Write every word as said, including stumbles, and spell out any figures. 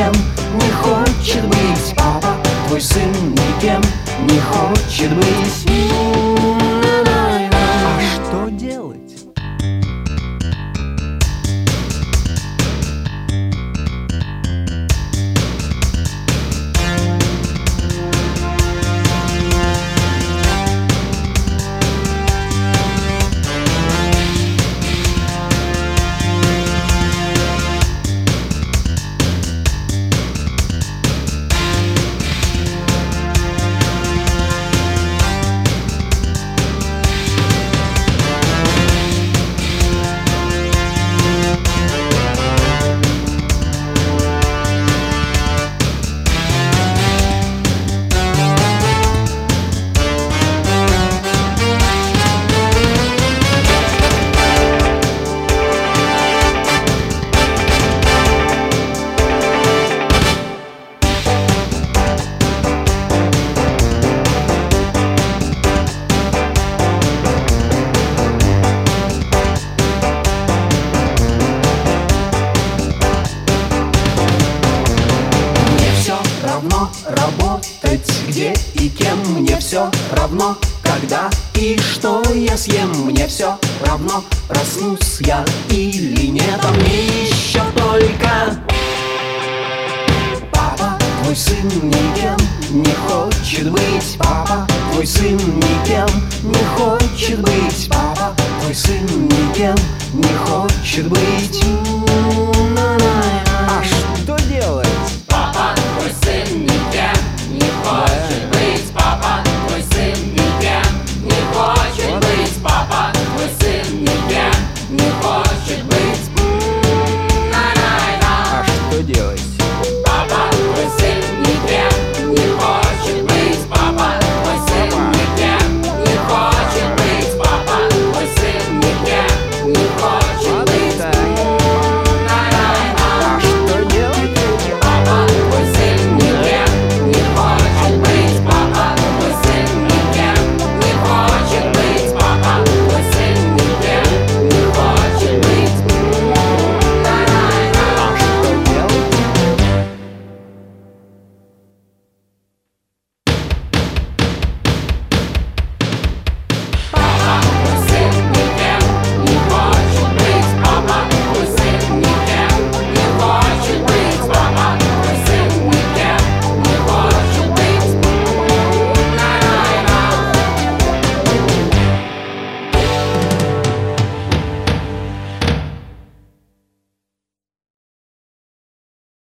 никем не хочет быть. Папа, твой сын никем не хочет быть. А что делать? Работать где и кем, мне все равно, когда и что я съем. Мне все равно, проснусь я или нет. А мне еще только папа, твой сын никем не хочет быть. Папа, твой сын никем не хочет быть. Папа, твой сын никем не хочет быть.